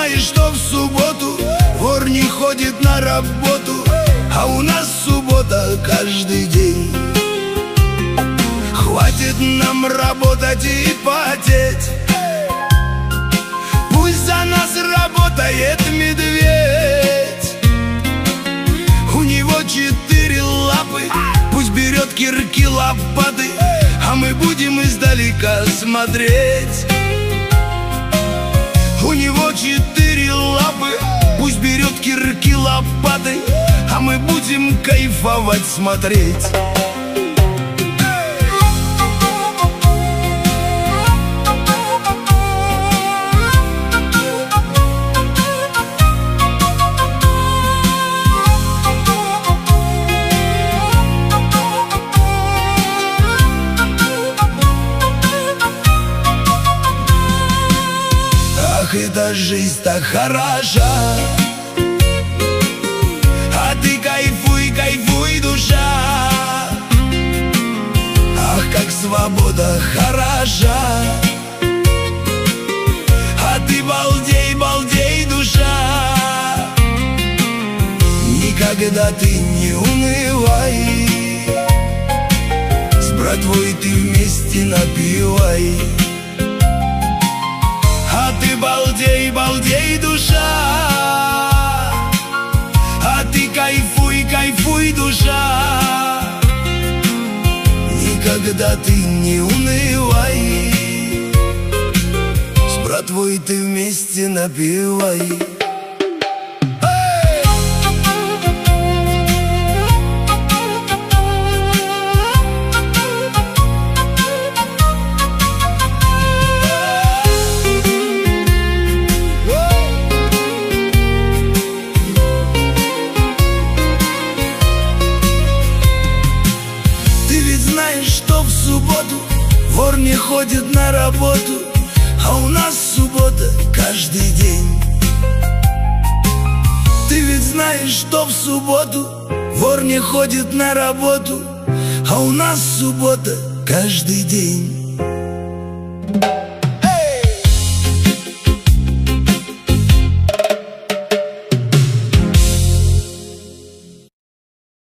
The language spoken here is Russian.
знаешь, что в субботу вор не ходит на работу, а у нас суббота каждый день. Хватит нам работать и потеть, пусть за нас работает медведь. У него 4 лапы, пусть берет кирки, лопаты, а мы будем издалека смотреть. У него 4 лапы, пусть берет кирки, лопаты, а мы будем кайфовать смотреть. Ах, эта жизнь так хороша, а ты кайфуй, кайфуй, душа. Ах, как свобода хороша, а ты балдей, балдей, душа. Никогда ты не унывай, с братвой ты вместе напивай. А ты балдей, балдей, душа, а ты кайфуй, кайфуй, душа. Никогда ты не унывай, с братвой ты вместе напивай. Что в субботу вор не ходит на работу, а у нас суббота каждый день. Ты ведь знаешь, что в субботу вор не ходит на работу, а у нас суббота каждый день.